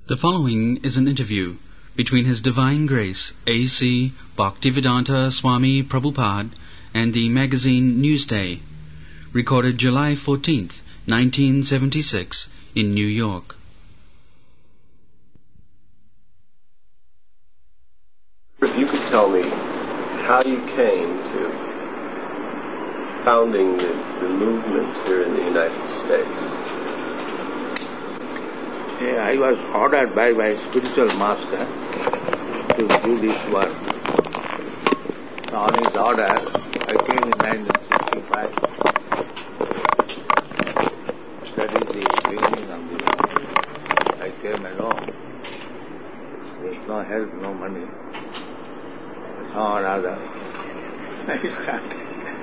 The following is an interview between His Divine Grace A.C. Bhaktivedanta Swami Prabhupada and the magazine Newsday, recorded July 14th, 1976, in New York. If you could tell me how you came to founding the movement here in the United States. I was ordered by my spiritual master to do this work. On his order, I came in 1965. That is the beginning of the work. I came alone. There was no help, no money. Somehow or other, I started.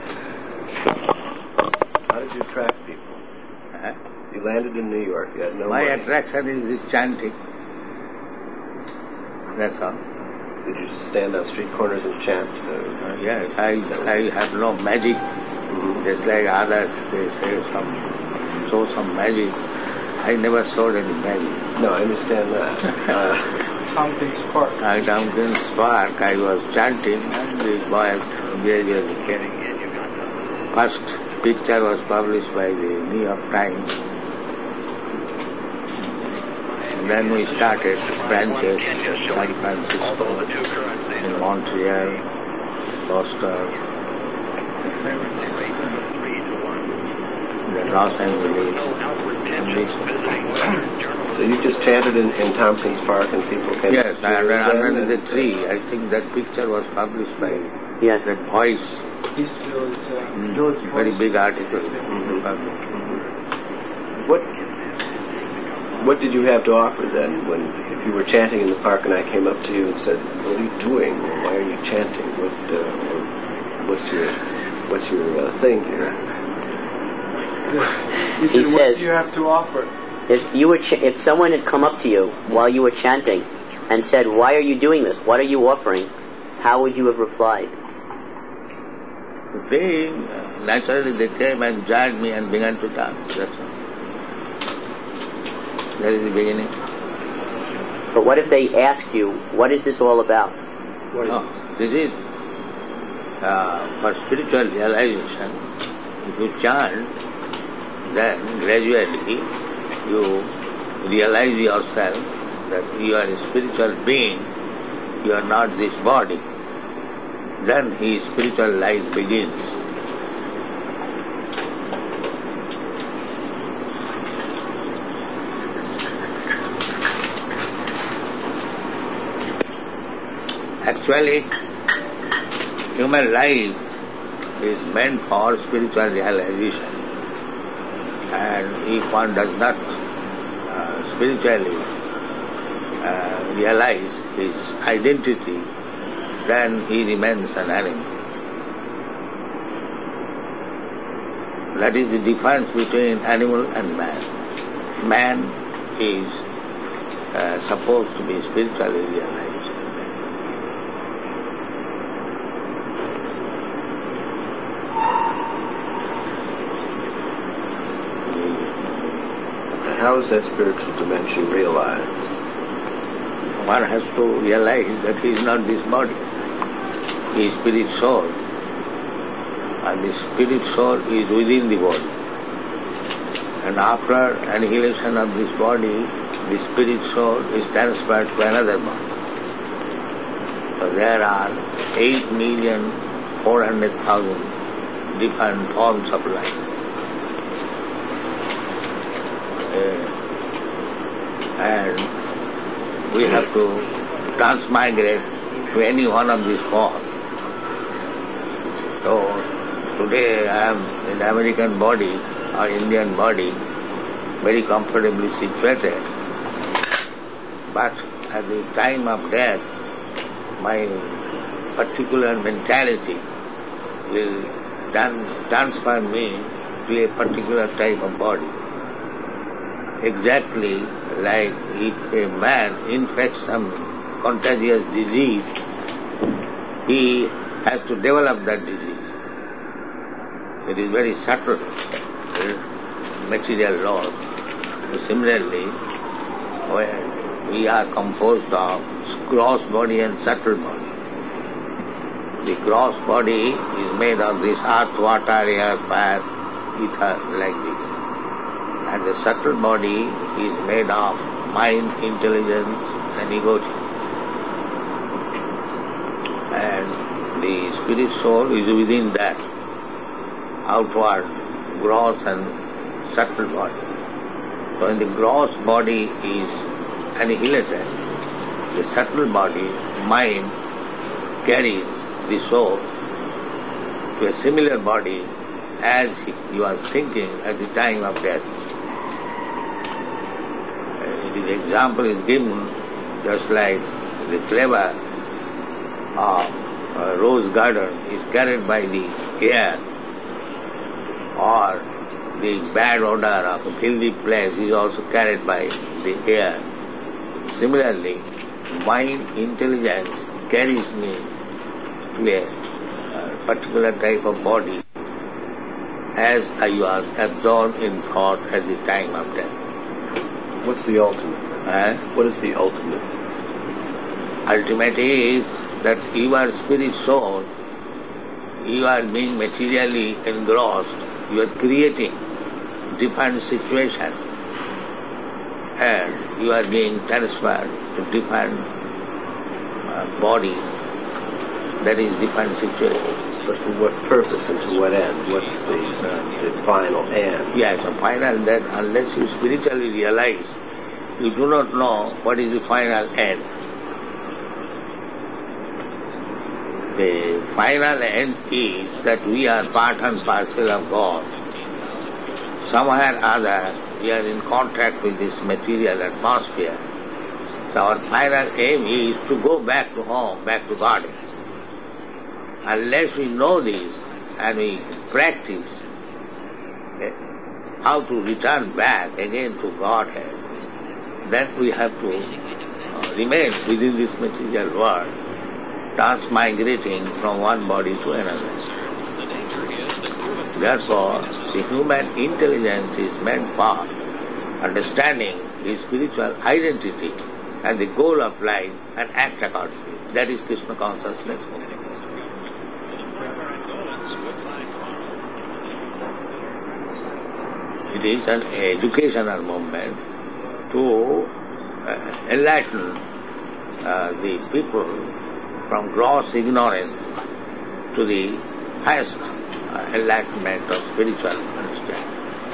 How did you attract people? You landed in New York. You had no My money. attraction is this chanting. That's all. Did you just stand on street corners and chant? Yes, I have no magic. Just like others, they say show some magic. I never showed any magic. No, I understand that. Tompkins Park. At Tompkins Park, I was chanting, and the boys gradually came. First picture was published by the New York Times. And then we started branches in San Francisco, in Montreal, Boston, then Los Angeles. So you just chanted in Tompkins Park and people came? Yes, to you under then? the tree. I think that picture was published by that Voice. East Village, Village Very Voice. big article. What did you have to offer then if you were chanting in the park and I came up to you and said, "What are you doing? Why are you chanting? What's your thing here?" He said, He "What says- do you have to offer?" If someone had come up to you while you were chanting and said, "Why are you doing this? What are you offering?" how would you have replied? They, naturally they came and joined me and began to dance. That's all. That is the beginning. But what if they asked you, "What is this all about?" This is for spiritual realization. If you chant, then gradually you realize yourself that you are a spiritual being, you are not this body. Then his spiritual life begins. Actually, human life is meant for spiritual realization. And if one does not spiritually realize his identity, then he remains an animal. That is the difference between animal and man. Man is supposed to be spiritually realized. How is that spiritual dimension realized? One has to realize that he is not this body. He is spirit soul. And the spirit soul is within the body. And after annihilation of this body, the spirit soul is transferred to another body. So there are 8,400,000 different forms of life. And we have to transmigrate to any one of these forms. So today I am in American body or Indian body, very comfortably situated. But at the time of death, my particular mentality will transfer me to a particular type of body. Exactly like if a man infects some contagious disease, he has to develop that disease. It is very subtle. material laws. Similarly, when we are composed of gross body and subtle body. The gross body is made of this earth, water, air, fire, ether, like this. And the subtle body is made of mind, intelligence and ego. And the spirit soul is within that outward, gross and subtle body. So when the gross body is annihilated, the subtle body, mind, carries the soul to a similar body as you are thinking at the time of death. The example is given just like the flavor of a rose garden is carried by the air, or the bad odor of a filthy place is also carried by the air. Similarly, mind intelligence carries me to a particular type of body as I was absorbed in thought at the time of death. What's the ultimate? What is the ultimate? Ultimate is that you are spirit soul, you are being materially engrossed, you are creating different situations, and you are being transferred to different body, that is different situation. But for what purpose and to what end? What's the final end? Yes, the final that unless you spiritually realize, you do not know what is the final end. The final end is that we are part and parcel of God. Somewhere or other, we are in contact with this material atmosphere. So our final aim is to go back to home, back to God. Unless we know this and we practice how to return back again to Godhead, then we have to remain within this material world, transmigrating from one body to another. Therefore, the human intelligence is meant for understanding the spiritual identity and the goal of life and act accordingly. That is Krishna consciousness movement. It is an educational movement to enlighten the people from gross ignorance to the highest enlightenment of spiritual understanding.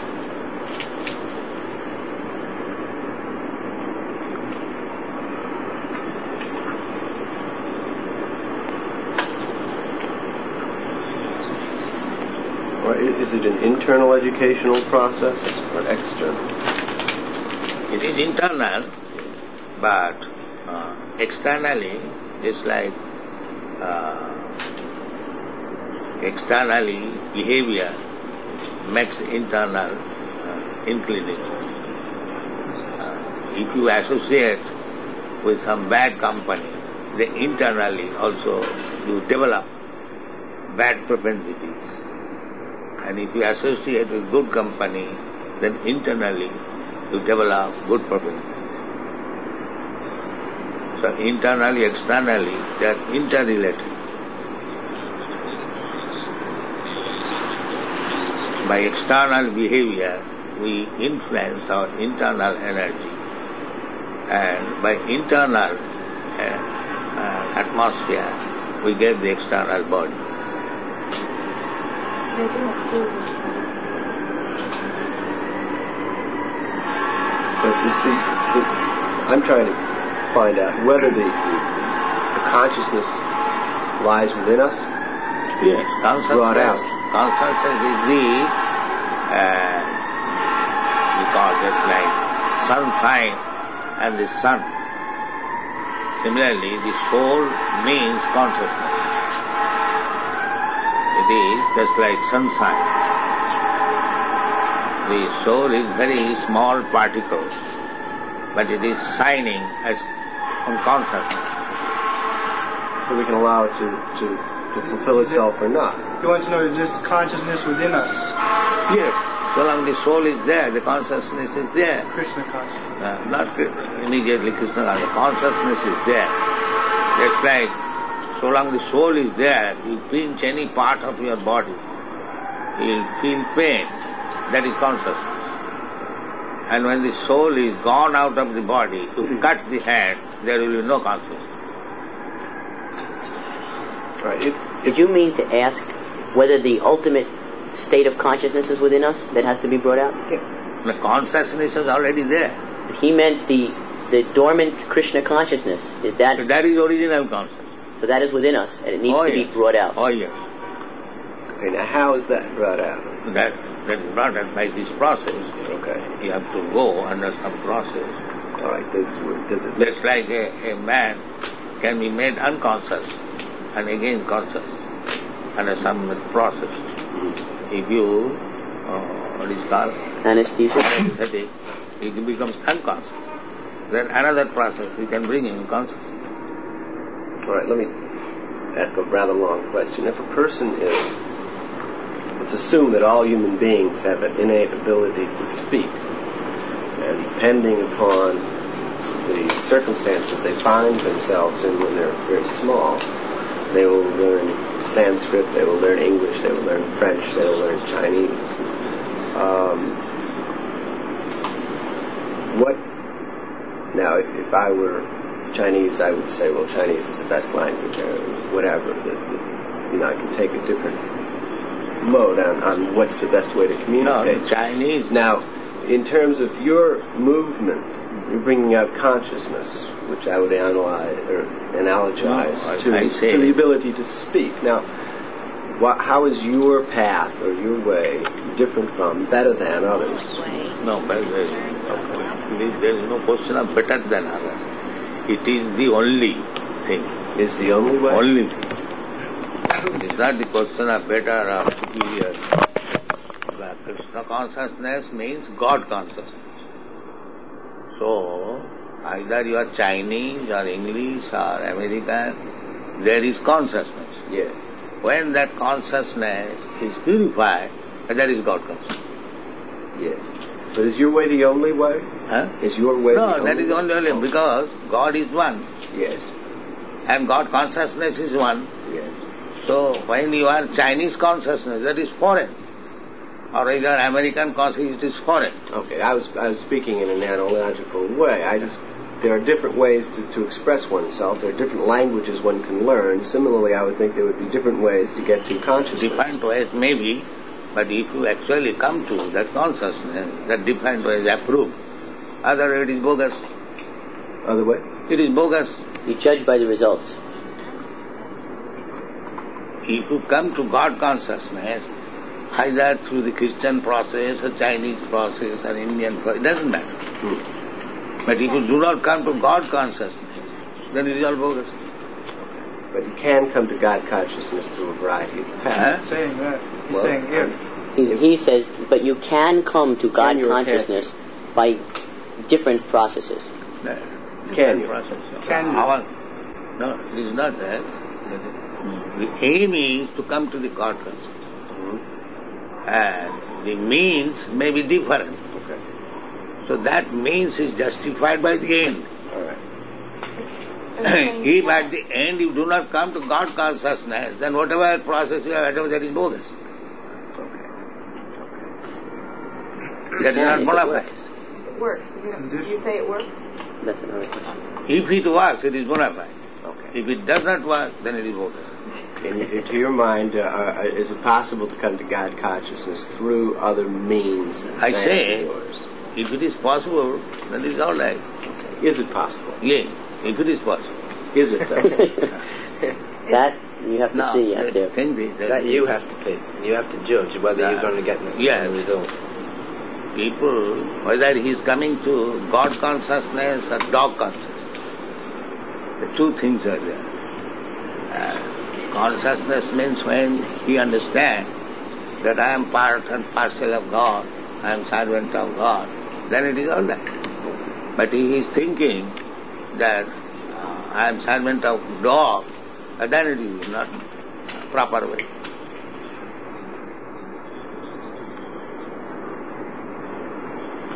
Is it an internal educational process or external? It is internal, but externally it's like externally behavior makes internal inclination. If you associate with some bad company, then internally also you develop bad propensities. And if you associate with good company, then internally you develop good propensities. So internally, externally, they are interrelated. By external behavior, we influence our internal energy. And by internal atmosphere, we get the external body. But I'm trying to find out whether the consciousness lies within us. Yes, brought out. Consciousness is the we call it like sunshine and the sun. Similarly, the soul means consciousness. It is just like sunshine. The soul is very small particle, but it is shining as on consciousness. So we can allow it to fulfill itself or not. He wants to know, is this consciousness within us? Yes, So long the soul is there, the consciousness is there. Krishna consciousness. Not immediately Krishna consciousness. The consciousness is there. Just like, so long the soul is there, you pinch any part of your body, you'll feel pain. That is consciousness. And when the soul is gone out of the body, you cut the hand, there will be no consciousness. Right. Did you mean to ask whether the ultimate state of consciousness is within us that has to be brought out? The consciousness is already there. He meant the dormant Krishna consciousness. Is that... That is original consciousness. So that is within us, and it needs to be brought out. Oh yes. Okay, now how is that brought out? That is brought out by this process. Okay. You have to go under some process. All right. Does it? Just like a man can be made unconscious and again conscious under some process. If you, what is called? Anesthesia. Anesthetic, it becomes unconscious. Then another process, you can bring him conscious. All right, let me ask a rather long question. If a person is, let's assume that all human beings have an innate ability to speak, and depending upon the circumstances they find themselves in when they're very small, they will learn Sanskrit, they will learn English, they will learn French, they will learn Chinese. Now, if I were Chinese, I would say, well, Chinese is the best language, or whatever. I can take a different mode on what's the best way to communicate. No, Chinese. Now, in terms of your movement, you're bringing out consciousness, which I would analogize to the ability to speak. Now, how is your path or your way different from, better than others? No, better than. There is no question of better than others. It is the only thing. It's the only way? Only thing. It's not the question of better or superior. Krishna consciousness means God consciousness. So, either you are Chinese or English or American, there is consciousness. Yes. When that consciousness is purified, that is God consciousness. Yes. But is your way the only way? Huh? Is your way the only way? No, that is only way because God is one. Yes. And God consciousness is one. Yes. So when you are Chinese consciousness, that is foreign. Or either American consciousness, it is foreign. Okay, I was speaking in an analogical way. There are different ways to express oneself. There are different languages one can learn. Similarly, I would think there would be different ways to get to consciousness. Different ways maybe, but if you actually come to that consciousness, that different way is approved. Otherwise it is bogus. Other way? It is bogus. You judge by the results. If you come to God consciousness, either through the Christian process, or Chinese process, or Indian process, it doesn't matter. But if you do not come to God consciousness, then it is all bogus. But you can come to God consciousness through a variety of paths. He's saying that. He's saying if. He says, but you can come to God consciousness by different processes. Can you? Can you? No, it is not that. The aim is to come to the God consciousness. And the means may be different. Okay. So that means is justified by the end. All right. If at the end you do not come to God consciousness, then whatever process you have, that is bogus. That is not bona fide. It works. You say it works? That's another question. If it works, it is bona fide. Okay. If it does not work, then it is bogus. To your mind, is it possible to come to God consciousness through other means? I say, yours? if it is possible, then it is all right. Okay. Is it possible? Yeah, if it is possible. Is it though? That you have to see out there. That you have to pick. You have to judge whether you're going to get the result. People, whether he is coming to God consciousness or dog consciousness, the two things are there. Consciousness means when he understands that I am part and parcel of God, I am servant of God, then it is all right. But if he is thinking that I am servant of dog, then it is not proper way.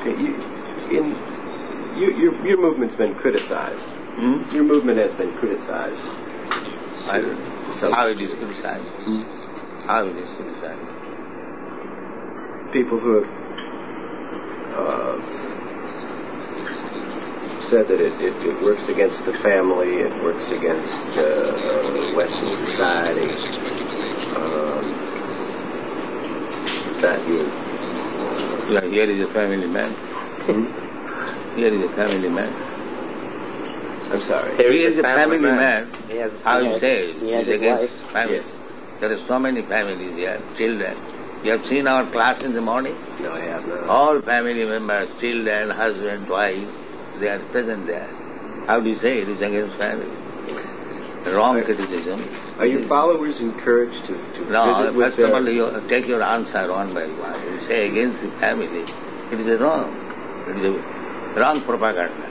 Okay, your movement's been criticized. Your movement has been criticized. How it is criticized? How it is criticized? People who have said that it works against the family, it works against Western society. That you. Yeah, here is a family man. Here is a family man. I'm sorry. He is a family man. He has How you say? He has He's his against wife. family. Yes. There are so many families here, children. You have seen our class in the morning? No, I have not. All family members, children, husband, wife, they are present there. How do you say it is against family? Wrong criticism. Are your followers encouraged to No, visit with first of all, you take your answer one by one. You say against the family. It is a wrong. It is a wrong propaganda.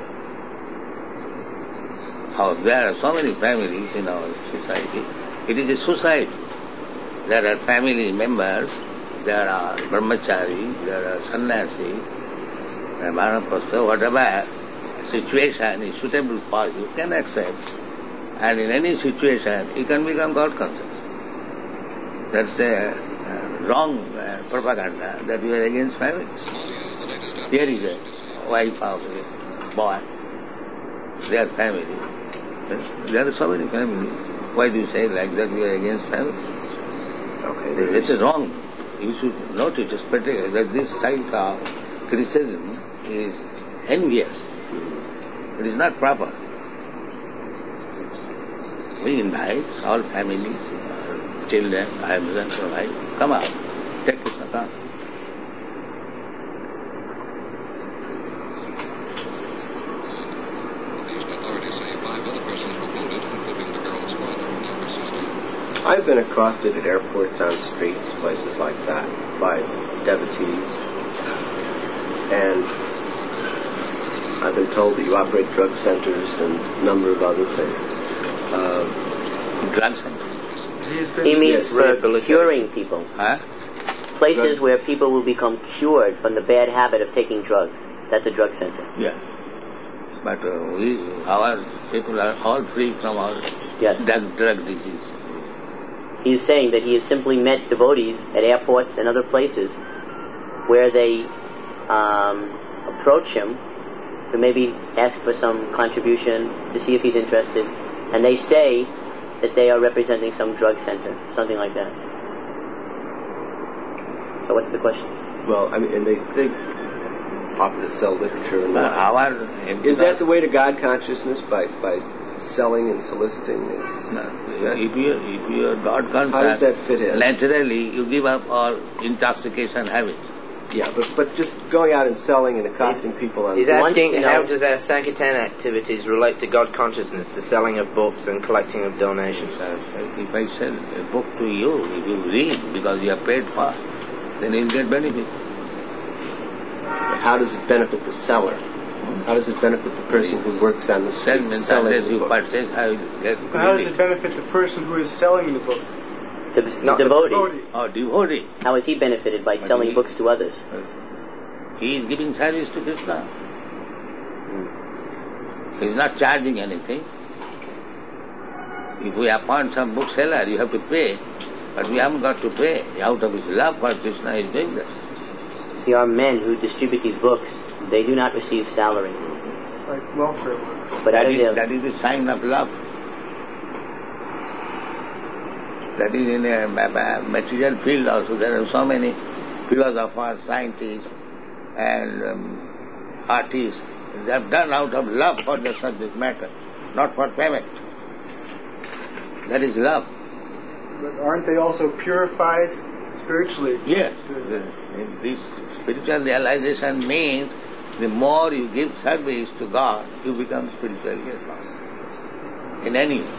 How there are so many families in our society. It is a society. There are family members, there are brahmachari, there are sannyasi, manapasta, whatever situation is suitable for you can accept. And in any situation, you can become God conscious. That's a wrong propaganda that you are against family. Here is a wife of a boy, their family. There are so many families. Why do you say like that you are against family? Okay, It is wrong. You should notice particularly that this type of criticism is envious. It is not proper. We invite all families, children, husband, wife, come out, take Krishna, come. Authorities say 5 other persons were wounded, including the girl's father and younger sister. I've been accosted at airports, on streets, places like that, by devotees, and I've been told that you operate drug centers and a number of other things. Drug center. He means for curing people. Huh? Places where people will become cured from the bad habit of taking drugs. That's a drug center. Yeah. But our people are all free from all drug disease. He's saying that he has simply met devotees at airports and other places where they approach him to maybe ask for some contribution to see if he's interested, and they say that they are representing some drug center, something like that. So what's the question? Well, I mean, and they offer to sell literature and Is that the way to God consciousness, by selling and soliciting this? No. If you are God conscious, how does that fit in? Naturally, you give up all intoxication habits. Yeah, but just going out and selling and accosting people on... He's asking how does our Sankirtan activities relate to God consciousness, the selling of books and collecting of donations? If I sell a book to you, if you read because you are paid for, then you'll get benefit. But how does it benefit the seller? How does it benefit the person who works on the street selling the book? How does it benefit the person who is selling the book? The devotee. Oh, devotee. How is he benefited by selling books to others? He is giving service to Krishna. He is not charging anything. If we appoint some bookseller, you have to pay. But we haven't got to pay. Out of his love for Krishna, he is doing that. See, our men who distribute these books, they do not receive salary. It's like welfare work. But that is the sign of love. That is in a material field also. There are so many philosophers, scientists, and artists. They have done out of love for the subject matter, not for payment. That is love. But aren't they also purified spiritually? Yes. This spiritual realization means the more you give service to God, you become spiritually advanced. In any way.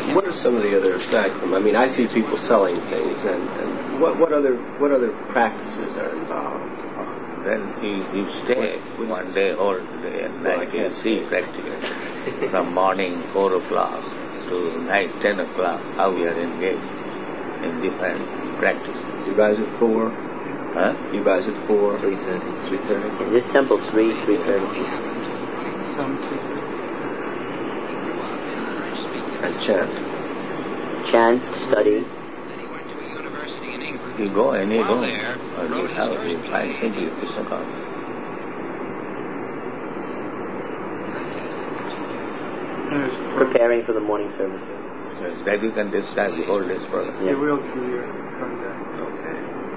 What are some of the other, aside from, I mean, I see people selling things, and what other practices are involved? Then you stay one day, whole day, and night you see practically. From morning 4 o'clock to night 10 o'clock, how we are engaged in different practices. You rise at 4? Huh? You rise at 4? 3:30. 3:30? In this temple, 3:30. And chant. Chant, study. You go any room or any house, you find simply Krishna consciousness. Preparing for the morning services. Yes, that you can describe the whole day's program. It will clear from that. Okay.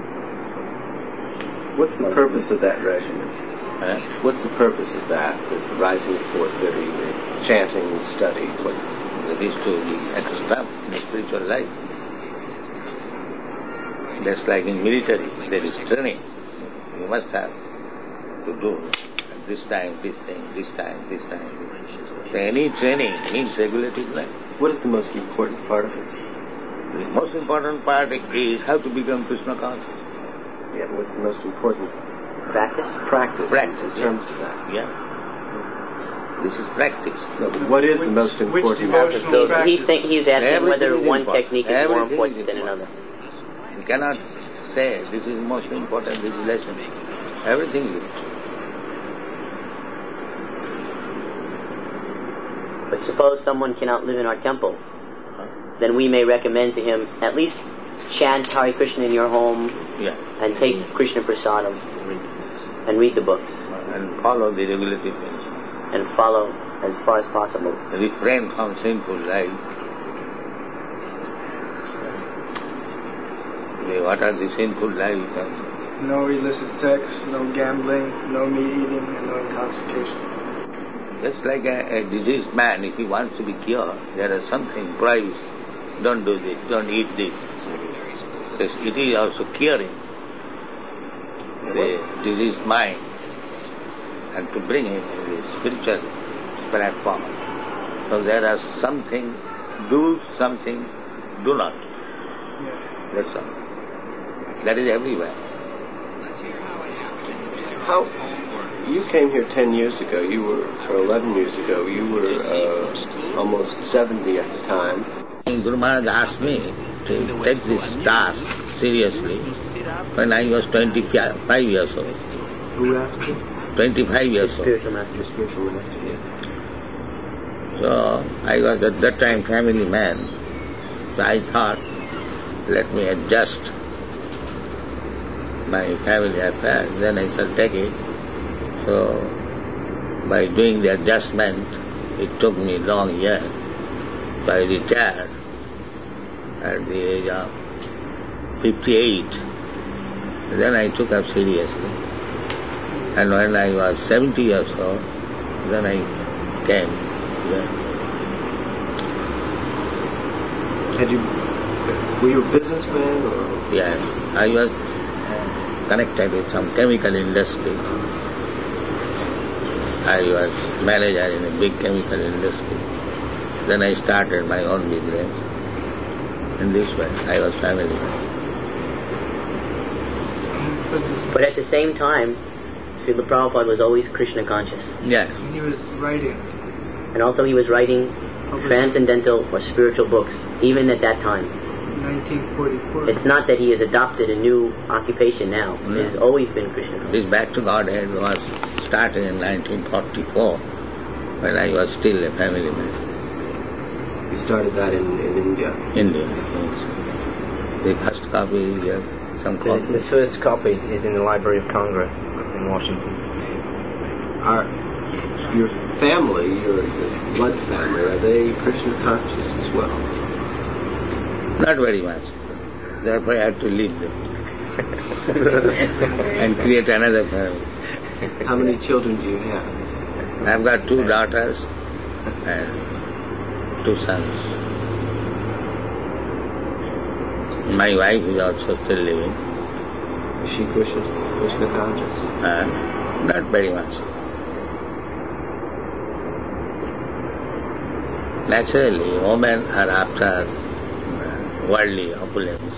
What's the purpose of that regimen? Huh? What's the purpose of that? The rising at 4:30, the chanting and study. What? That is to be at a step in the spiritual life. Just like in military, there is training. You must have to do at this time, this thing, this time, this time. So any training means regulated life. What is the most important part of it? The most important part is how to become Krishna conscious. Yeah, but what's the most important Practice? practice in terms yeah. of that? Yeah. This is practice. No, but what is the most important devotional practice? He's asking Everything whether is one important. technique is more Everything important is than important. another. You cannot say this is most important, this is lesson. Everything is important. But suppose someone cannot live in our temple, then we may recommend to him at least chant Hare Krishna in your home Yeah. and take Krishna Prasadam and read the books And follow the regulated ways. and follow as far as possible. Refrain from sinful life. What are the sinful lives? No illicit sex, no gambling, no meat eating, and no intoxication. Just like a diseased man, if he wants to be cured, there is something price. Don't do this, don't eat this. Because it is also curing the diseased mind and to bring him in the spiritual platform. So there are something, do something, do not. Yeah. That's all. That is everywhere. How? You came here 10 years ago. You were, or 11 years ago. You were almost 70 at the time. Guru Maharaj asked me to take this task seriously when I was 25 years old. Who asked you? 25 years old. Spiritual master. Spiritual master, yeah. So I was at that time family man. So I thought, let me adjust my family affairs, then I shall take it. So by doing the adjustment, it took me long years. So I retired at the age of 58. Then I took up seriously. And when I was 70 years old, then I came here. Were you a businessman or? Yeah, I was connected with some chemical industry. I was manager in a big chemical industry. Then I started my own business. In this way, I was family man. But at the same time, Srila Prabhupada was always Krishna conscious. Yeah, He was writing. And also he was writing transcendental or spiritual books, even at that time. 1944. It's not that he has adopted a new occupation now. No. He has always been Krishna conscious. this Back to Godhead was started in 1944 when I was still a family man. You started that in India. India. Yes. The first copy is here, some copy. The first copy is in the Library of Congress in Washington. Your family, your blood family, are they Krishna conscious as well? Not very much. Therefore I had to leave them and create another family. How many children do you have? I've got 2 daughters and 2 sons. My wife is also still living. Is she Krishna conscious? Not very much. Naturally, women are after worldly opulence.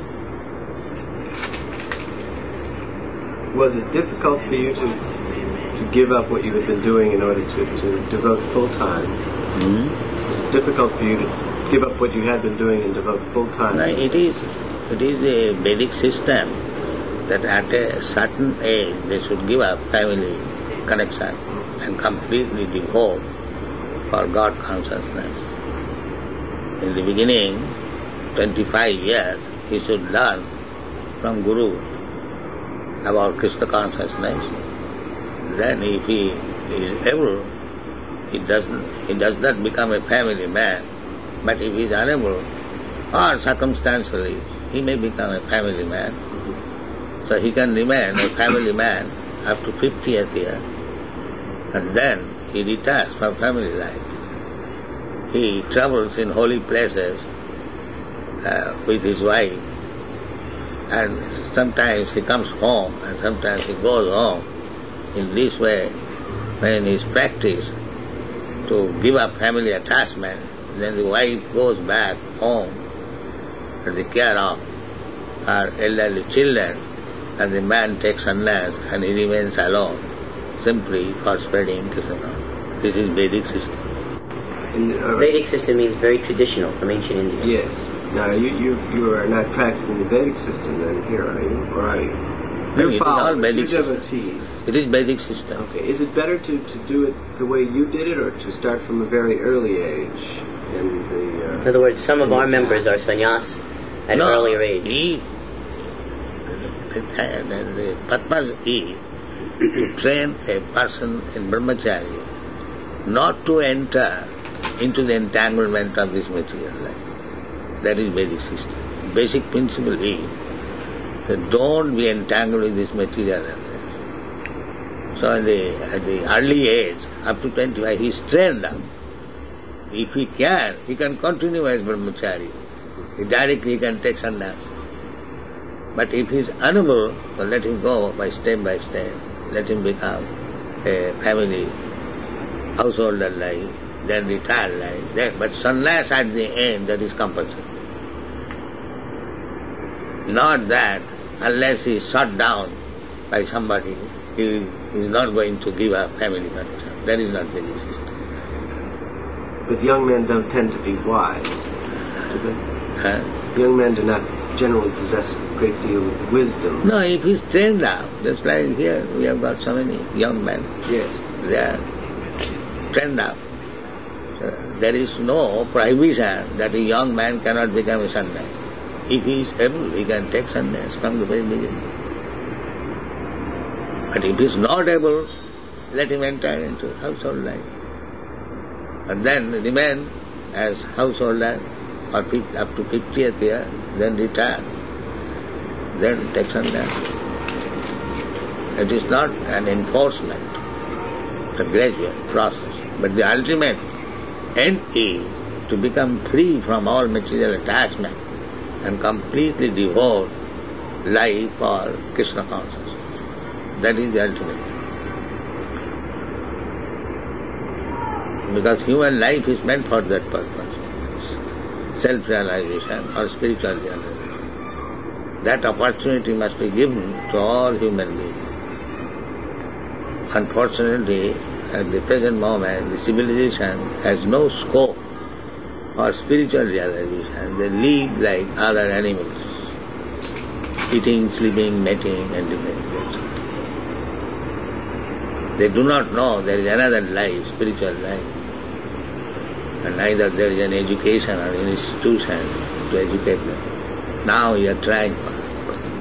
Was it difficult for you to give up what you had been doing in order to devote full time? Was it difficult for you to give up what you had been doing and devote full time? No, it is a Vedic system that at a certain age they should give up family connection and completely devote for God consciousness. In the beginning, 25 years, he should learn from Guru about Krishna consciousness. Then if he is able, he does not become a family man. But if he is unable, or circumstantially, he may become a family man. So he can remain a family man up to 50th year. And then he retires from family life. He travels in holy places with his wife, and sometimes he comes home and sometimes he goes home. In this way, when he is practiced to give up family attachment, then the wife goes back home to the care of her elderly children, and the man takes sannyas and he remains alone, simply for spreading Krishna. This is Vedic system. Vedic system means very traditional from ancient India. Yes. Now, you are not practicing the Vedic system then here, are you? Or are you? No, it is all Vedic you're system. devotees. It is Vedic system. Okay. Is it better to do it the way you did it, or to start from a very early age? In other words, some of our members are sannyas at an earlier age. The purpose is to train a person in brahmacharya not to enter into the entanglement of this material life. That is Vedic system. Basic principle is that don't be entangled with this material life. So at the early age, up to 25, he is trained up. If he can continue as brahmachari. Directly he can take sannyas. But if he is unable, so let him go by step. Let him become a family, householder life, then retired life. But sannyas at the end, that is compulsory. Not that unless he is shot down by somebody, he is not going to give up family connection. That is not Vedic system. But young men don't tend to be wise, do they? Young men do not generally possess a great deal of wisdom. No, if he is trained up, just like here we have got so many young men. Yes. They are trained up. So there is no prohibition that a young man cannot become a sannyas. If he is able, he can take sannyas from the very beginning. But if he is not able, let him enter into household life. And then remain as householder up to 50th year, then retire, then take sannyas. It is not an enforcement, a gradual process. But the ultimate end is to become free from all material attachment and completely devote life for Krishna consciousness. That is the ultimate. Because human life is meant for that purpose. Self-realization or spiritual realization. That opportunity must be given to all human beings. Unfortunately, at the present moment, the civilization has no scope for spiritual realization. They live like other animals, eating, sleeping, mating, and depending. They do not know there is another life, spiritual life. And neither there is an education or an institution to educate them. Now we are trying for it.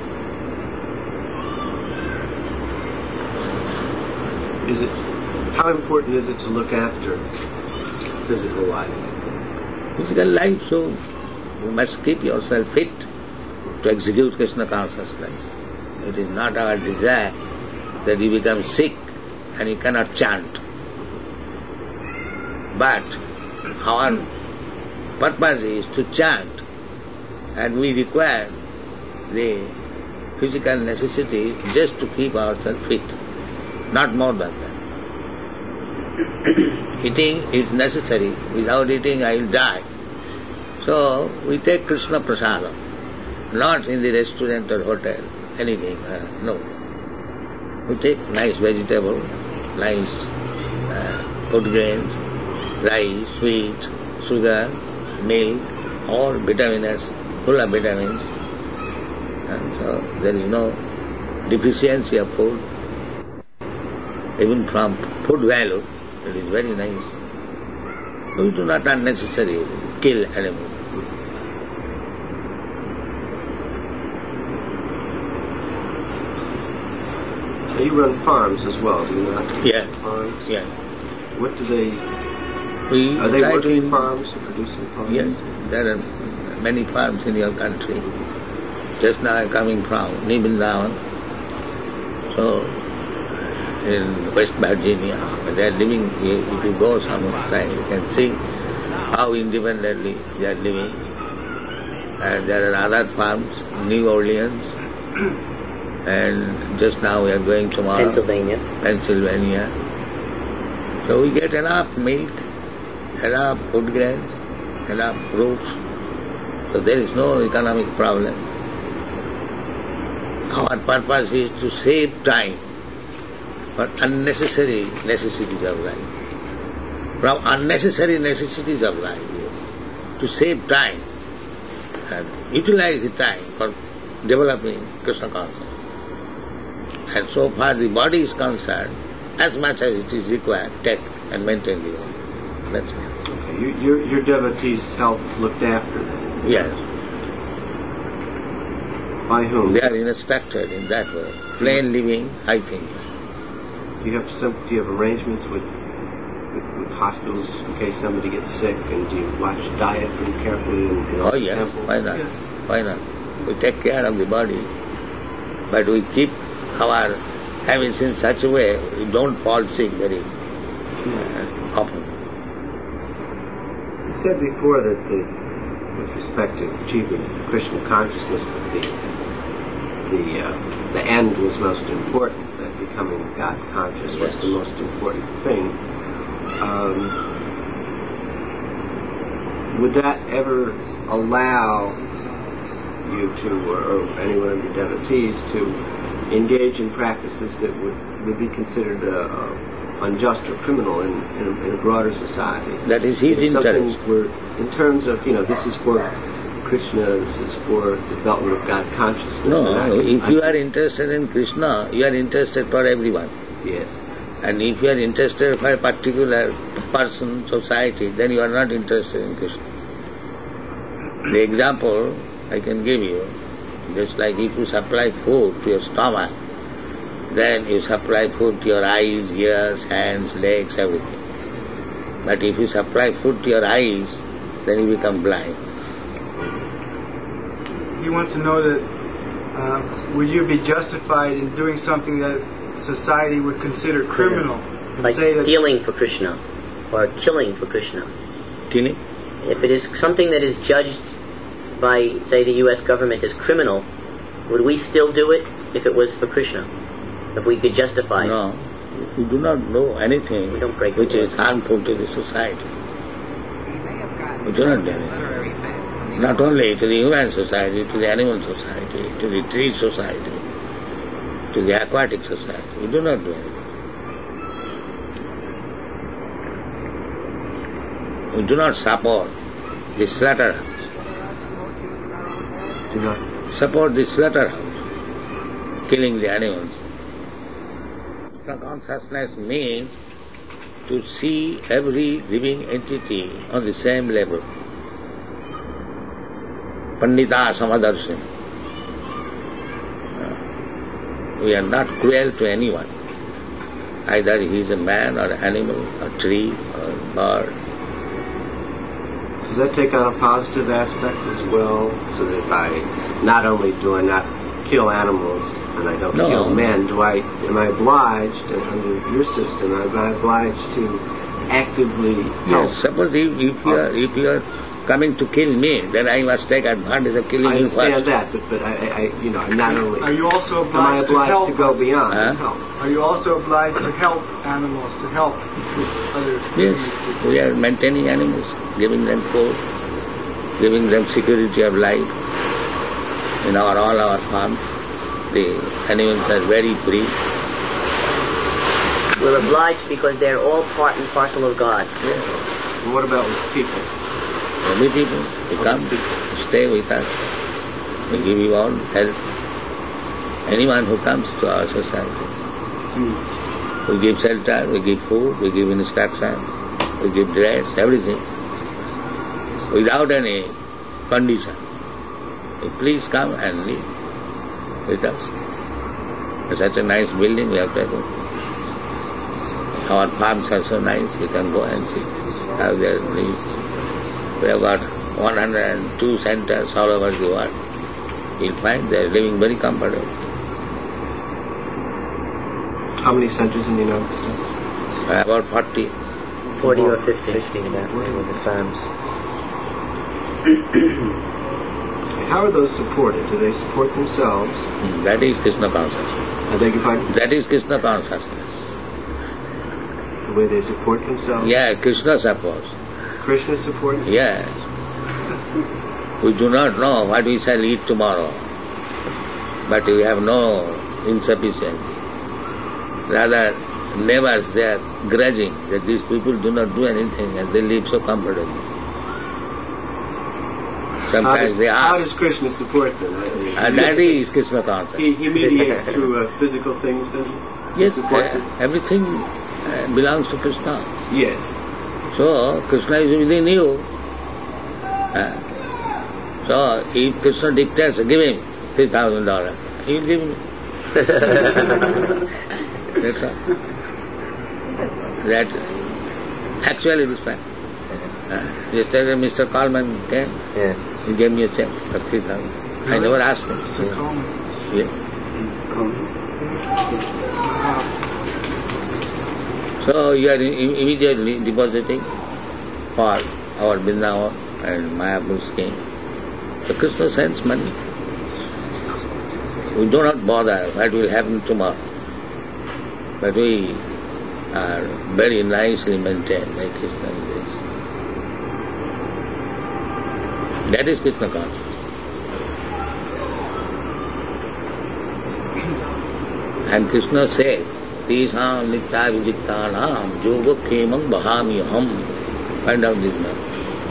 How important is it to look after physical life? Physical life, so you must keep yourself fit to execute Krishna consciousness. It is not our desire that you become sick and you cannot chant. But our purpose is to chant, and we require the physical necessity just to keep ourselves fit, not more than that. Eating is necessary. Without eating I will die. So we take Krishna prasadam, not in the restaurant or hotel, anything, no. We take nice vegetable, nice food grains, rice, sweet, sugar, milk, all vitamins, full of vitamins. And so there is no deficiency of food. Even from food value, it is very nice. We do not unnecessarily kill animals. You run farms as well, do you not? Yeah. Farms? Yeah. What do they... We Are they try working to, farms or producing farms? Yes, there are many farms in your country. Just now I am coming from Vrindavan. So, in West Virginia, they are living, if you go sometime, you can see how independently they are living. And there are other farms, New Orleans, and just now we are going tomorrow. Pennsylvania. So we get enough milk, enough food grains, enough fruits. So there is no economic problem. Our purpose is to save time for unnecessary necessities of life. From unnecessary necessities of life, to save time and utilize the time for developing Krishna consciousness. And so far the body is concerned, as much as it is required, take and maintain the body. That's it. Okay. Your devotees' health is looked after then? Yes. By whom? They are instructed in that way. Plain living, high thinking. Do you have arrangements with hospitals in case somebody gets sick, and do you watch diet pretty carefully? Oh yes, why not? Yeah. Why not? We take care of the body, but we keep our habits in such a way we don't fall sick very often. You said before that with respect to achieving Krishna consciousness, that the end was most important, that becoming God conscious was the most important thing. Would that ever allow you to, or anyone of your devotees, to engage in practices that would be considered unjust or criminal in a broader society? That is his interest. In terms of, this is for Krishna, this is for the development of God consciousness. No, if you are interested in Krishna, you are interested for everyone. Yes. And if you are interested for a particular person, society, then you are not interested in Krishna. The example I can give you, just like if you supply food to your stomach, then you supply food to your eyes, ears, hands, legs, everything. But if you supply food to your eyes, then you become blind. He wants to know that would you be justified in doing something that society would consider criminal? Like stealing for Krishna, or killing for Krishna. Killing? If it is something that is judged by, say, the U.S. government as criminal, would we still do it if it was for Krishna? If we could justify it? No. We do not know anything which is harmful to the society. We do not do it. Not only to the human society, to the animal society, to the tree society, to the aquatic society. We do not do it. We do not support the slaughterhouse. Do not support the slaughterhouse, killing the animals. Consciousness means to see every living entity on the same level. Pandita Samadarshina. We are not cruel to anyone. Either he is a man or animal or tree or bird. Does that take on a positive aspect as well? So that not only do I not kill animals and I don't kill men, am I obliged, under your system, am I obliged to actively help? Yes, suppose if you are coming to kill me, then I must take advantage of killing you first. I understand that, but I'm not only... Are you also Am I obliged to go beyond? Huh? Are you also obliged to help animals, to help other Yes, we are maintaining animals, giving them food, giving them security of life. In all our farms, the animals are very free. We're obliged because they're all part and parcel of God. Yes. And what about with people? Every people, they come, stay with us. We give you all help. Anyone who comes to our society. We give shelter, we give food, we give instruction, we give dress, everything. Without any condition. Please come and live with us. It's such a nice building we have taken. Our farms are so nice, you can go and see how they live. We have got 102 centers all over the world. You'll find they are living very comfortably. How many centers in the United States? About 40. 40 or 50. 50 that way with the farms. How are those supported? Do they support themselves? That is Krishna consciousness. I beg your pardon? That is Krishna consciousness. The way they support themselves? Yeah, Krishna supports. Krishna supports? Yes. We do not know what we shall eat tomorrow, but we have no insufficiency. Rather, neighbors, they are grudging that these people do not do anything and they live so comfortably. Sometimes they ask. How does Krishna support them? That is Krishna consciousness. He mediates through physical things, doesn't he? Yes, support them? everything belongs to Krishna. Yes. So, Krishna is within you. So, if Krishna dictates, give him $3,000, he will give me. That's all. That actually is fact. Yesterday Mr. Coleman came, he gave me a check for 3,000. I never asked him. Mr. Coleman. Yeah. So you are immediately depositing for our Vrindavan and Mayapur scheme. So Krishna sends money. We do not bother what will happen tomorrow. But we are very nicely maintained by Krishna grace. That is Krishna consciousness. And Krishna says, Tisham nitya vijiktanam yoga khemam bahamyaham. Find out this now.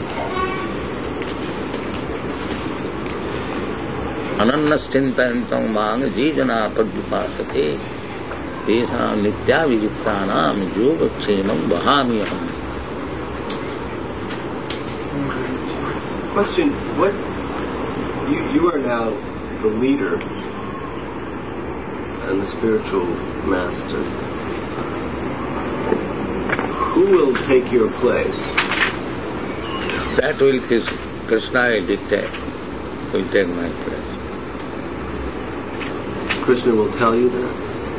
Anannas chintayantam mang jijana padvipasate Tisham nitya vijiktanam yoga khemam bahamyaham. Question, what, you are now the leader and the spiritual master. Who will take your place? That will Krishna will dictate, will take my place. Krishna will tell you that?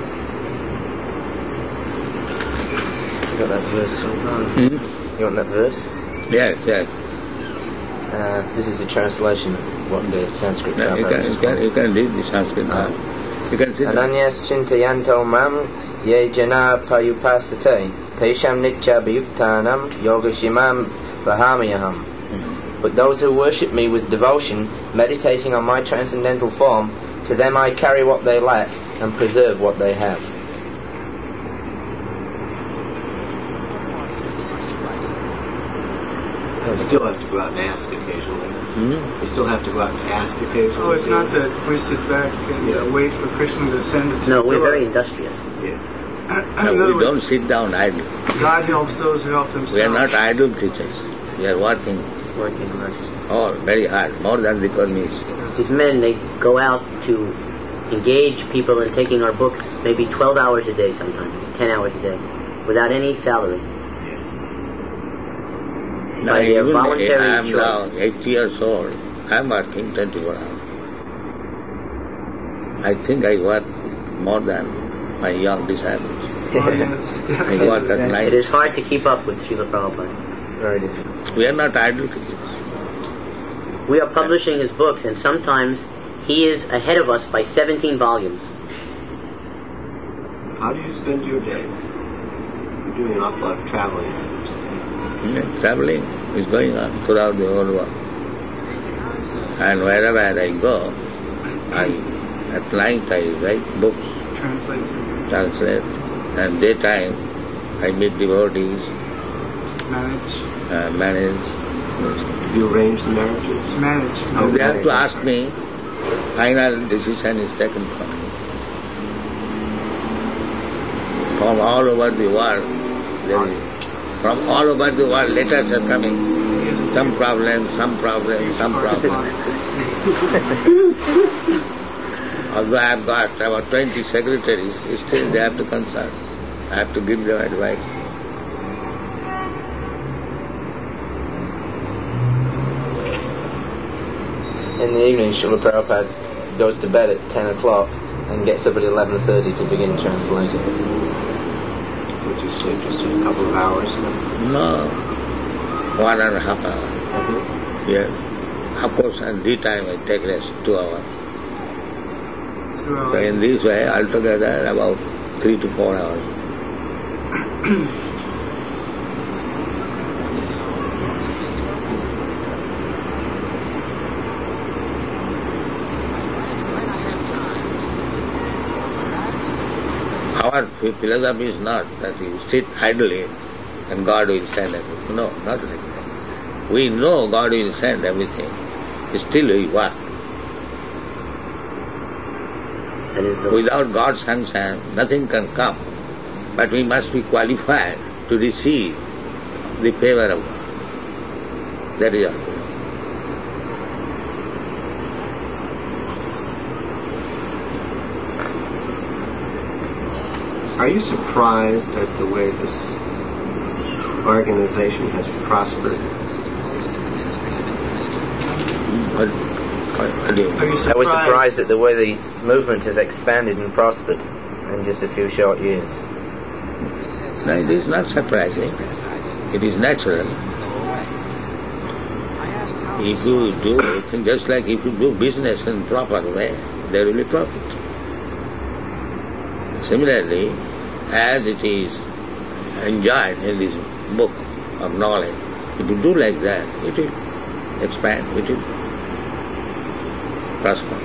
You got that verse? You want that verse? Yes, yes. This is the translation of what the Sanskrit No, you can read the Sanskrit now. You can see that. Ananyas chintayanto mam ye jana payupasate tesham nitya bhayuktanam yogashimam vahamayaham. But those who worship me with devotion, meditating on my transcendental form, to them I carry what they lack and preserve what they have. You still have to go out and ask occasionally. You still have to go out and ask occasionally. Oh, it's not that we sit back and wait for Krishna to send it to No, us. we're very industrious. Yes. No, we don't sit down idle. God helps those who help themselves. We are not idle creatures. We are working Working hard. all very hard, more than the Karmis. These men, they go out to engage people in taking our books maybe 12 hours a day sometimes, 10 hours a day, without any salary. Now, By their even voluntary I am choice. now 80 years old. I am working 24 hours. I think I work more than my young disciples. Oh, yes, I work at night. It is hard to keep up with Srila Prabhupada. Very difficult. We are not idle creatures. We are publishing his books, and sometimes he is ahead of us by 17 volumes. How do you spend your days? You're doing an awful lot of traveling, I understand. Yeah, traveling is going on throughout the whole world. And wherever I go, at night I write books, translate, and daytime I meet devotees, manage. You arrange the marriages? Manage. They have to ask me. Final decision is taken from me. From all over the world, letters are coming. Some problem. Although I have got about 20 secretaries, still they have to consult. I have to give them advice. In the evening, Srila Prabhupada goes to bed at 10 o'clock and gets up at 11:30 to begin translating. Would you sleep just a couple of hours then? No, 1.5 hours. That's it? Yes. Of course, at daytime I take rest 2 hours. 2 hours. So in this way, altogether about 3 to 4 hours. Our philosophy is not that you sit idly and God will send everything. No, not like that. We know God will send everything. Still we work. Without God's sanction, nothing can come. But we must be qualified to receive the favor of God. That is all. Are you surprised at the way this organization has prospered? I was surprised at the way the movement has expanded and prospered in just a few short years. No, it is not surprising. It is natural. If you do it, just like if you do business in proper way, there will be profit. Similarly, as it is enjoyed in this book of knowledge, if you do like that, it will expand, it will prosper.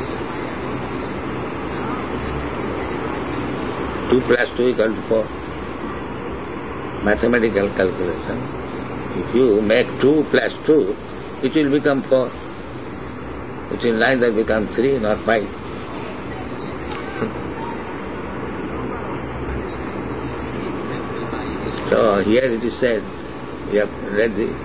2 + 2 = 4. Mathematical calculation. If you make 2 + 2, it will become 4. It will neither become 3 nor 5. So here it is said, you have read this,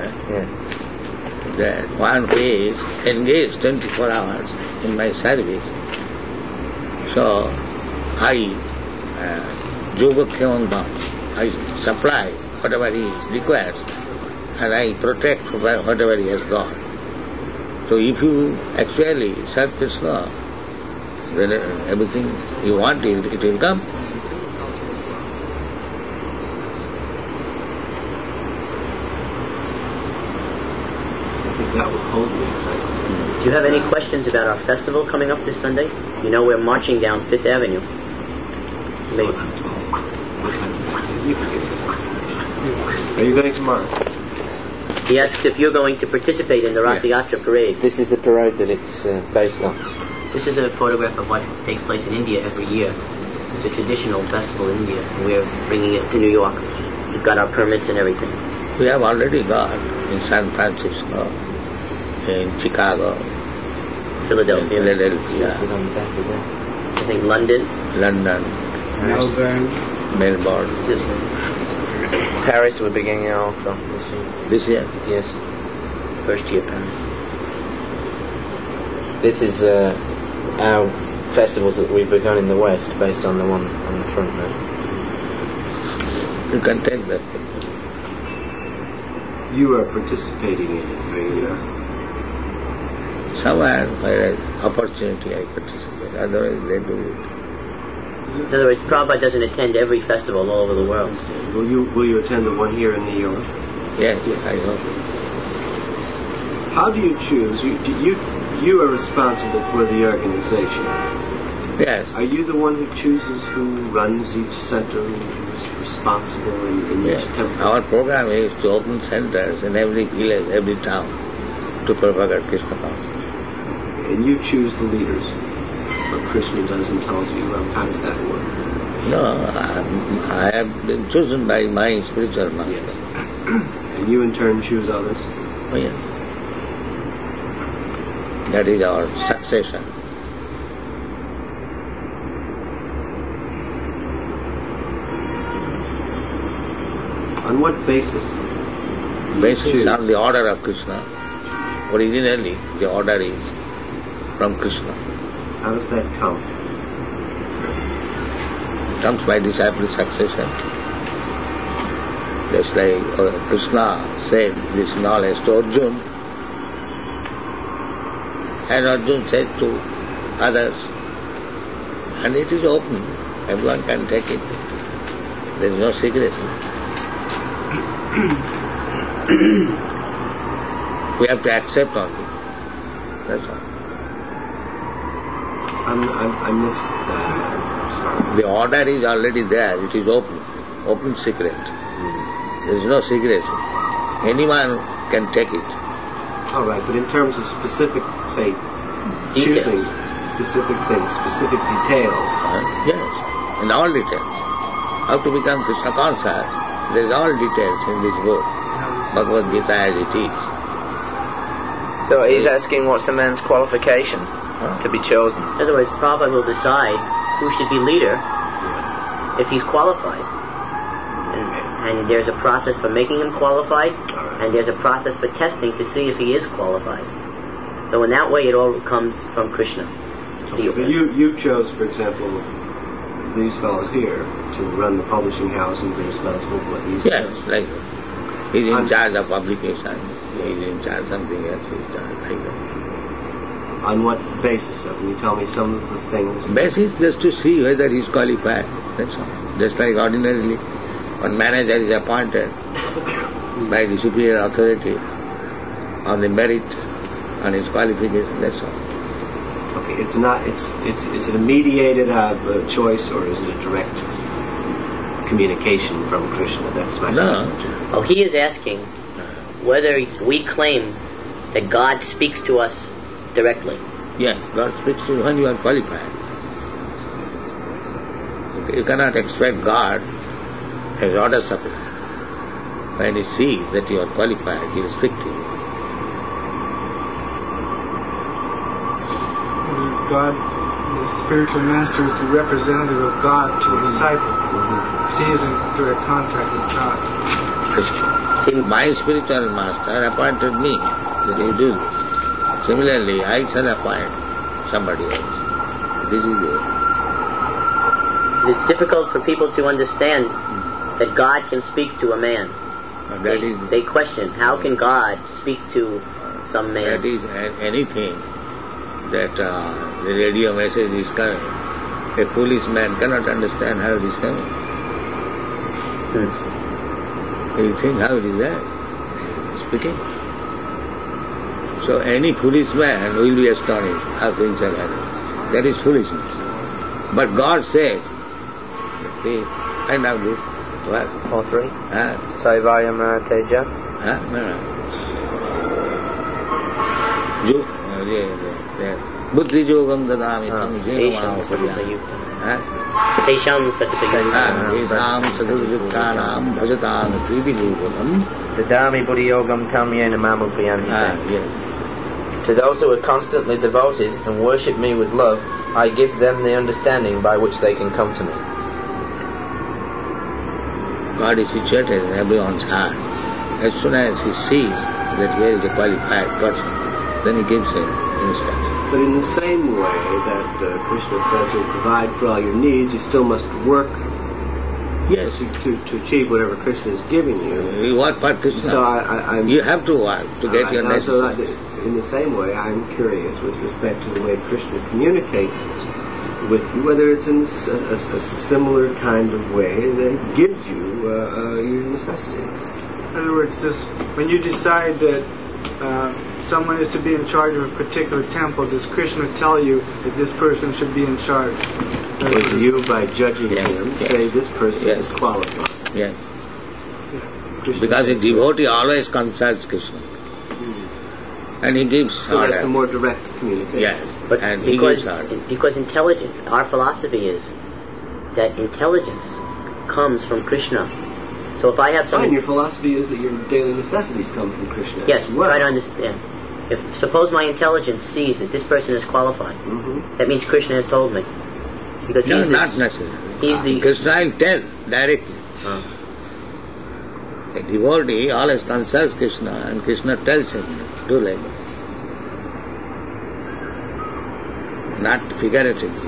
that one who is engaged 24 hours in my service, so I I supply whatever he requires and I protect whatever he has got. So if you actually serve Krishna, then everything you want, it will come. That would hold me. Do you have any questions about our festival coming up this Sunday? You know we're marching down Fifth Avenue. Are you going tomorrow? He asks if you're going to participate in the Rath Yatra parade. This is the parade that it's based on. This is a photograph of what takes place in India every year. It's a traditional festival in India, and we're bringing it to New York. We've got our permits and everything. We have already got in San Francisco, in Chicago, Philadelphia, I think London, Melbourne. Paris we're beginning also This year? Yes. First year Paris. This is our festivals that we've begun in the West, based on the one on the front there. You can take that. You are participating in it, are you? Somewhere where opportunity I participate, otherwise they do it. In other words, Prabhupada doesn't attend every festival all over the world. Will you attend the one here in New York? Yeah, I hope. How do you choose? You are responsible for the organization. Yes. Are you the one who chooses who runs each center, who's responsible in Yes. each temple? Our program is to open centers in every village, every town, to propagate Krishna consciousness. And you choose the leaders. What Krishna does and tells you. How does that work? No, I have been chosen by my spiritual master. Yes. And you in turn choose others? Oh, yes. That is our succession. On what basis? Basis on the order of Krishna. Originally, the order is from Krishna. How does that come? It comes by disciple succession. Just like Krishna said this knowledge to Arjuna, and Arjuna said to others, and it is open, everyone can take it. There is no secrecy. We have to accept only. That's all. I missed that. Sorry. The order is already there. It is open secret. There is no secrecy. Anyone can take it. All right, but in terms of specific, say, choosing specific things, specific details. Yes, in all details. How to become Krishna conscious. There is all details in this book. Bhagavad Gita as it is. So he's asking what's a man's qualification to be chosen. In other words, Prabhupada will decide who should be leader if he's qualified. And there's a process for making him qualified, and there's a process for testing to see if he is qualified. So in that way it all comes from Krishna. Okay, but you chose, for example, these fellows here to run the publishing house and be responsible for what he's Yes, doing. like he's in charge of publication. He's in charge of something else. He's in charge like that. On what basis? Can you tell me some of the things? Basis just to see whether he's qualified. That's all. Just like ordinarily, one manager is appointed by the superior authority on the merit, on his qualification. That's all. Okay, it's not. It's it a mediated choice, or is it a direct communication from Krishna? That's my question. Oh, he is asking whether we claim that God speaks to us directly. Yes, God speaks to you when you are qualified. You cannot expect God as order supplier. When he sees that you are qualified, he will speak to you. God, the spiritual master, is the representative of God to a disciple. He is in direct contact with God. See, my spiritual master appointed me that you do this. Similarly, I shall appoint somebody else. This is it. It's difficult for people to understand that God can speak to a man. They question, how can God speak to some man? That is anything that the radio message is coming. A foolish man cannot understand how it is coming. You think how it is there? Speaking. So any foolish man will be astonished how things are happening. That is foolishness. But God says, see, find out this. What? 4-3. Saivayam Teja. No. Buddhi yogam dadami Tesham sadhudrikkanam bhajatam kriti yogam Dadami buddhi yogam tamyena mamupriyanti. Yes. To those who are constantly devoted and worship me with love, I give them the understanding by which they can come to me. God is situated in everyone's heart. As soon as he sees that he is a qualified person, then he gives him instruction. But in the same way that Krishna says he'll provide for all your needs, you still must work. Yes. To achieve whatever Krishna is giving you. You work for Krishna. So you have to work to get your necessities. So in the same way, I'm curious with respect to the way Krishna communicates with you, whether it's in a similar kind of way that gives you your necessities. In other words, just when you decide that someone is to be in charge of a particular temple, does Krishna tell you that this person should be in charge? Or you, by judging him, say this person is qualified? Yeah. Krishna Because a devotee always consults Krishna. And he gives So order. that's a more direct communication. Yeah. But And he because, gives order. because intelligence, our philosophy is that intelligence comes from Krishna. So if I have Fine, some... your philosophy is that your daily necessities come from Krishna. Yes, as well. try to understand. If suppose my intelligence sees that this person is qualified, that means Krishna has told me. Because No, he's not the, necessarily. he's the... Krishna will tell directly. A devotee always consults Krishna and Krishna tells him, do like that. Not figuratively.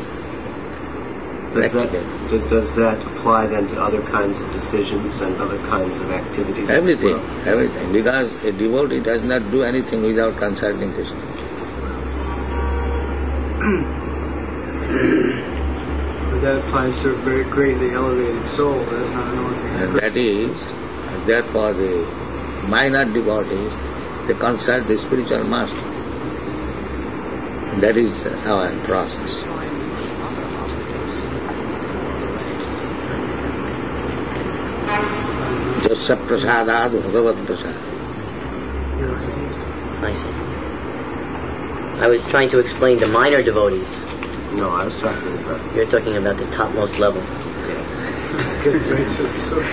Does that apply then to other kinds of decisions and other kinds of activities Everything, as well? everything. Because a devotee does not do anything without consulting Krishna. But that applies to a very greatly elevated soul. That's not an ordinary And that is, therefore the minor devotees, they consult the spiritual master. That is our process. Jasya prasadad bhagavad prasad. I see. I was trying to explain to minor devotees. No, I was talking about... You're talking about the topmost level. Yes. Good, right? So it's so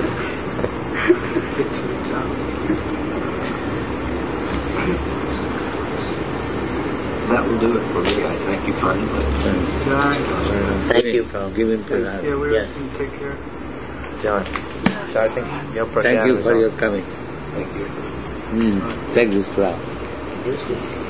sit to the top. That will do it for me. I thank you kindly. Thank you, Prabhupada. Give him Yeah, prasad. we're Yes. going to take care. John. So I think your Thank you for your coming. Thank you. Take this prasad. Yes, yes.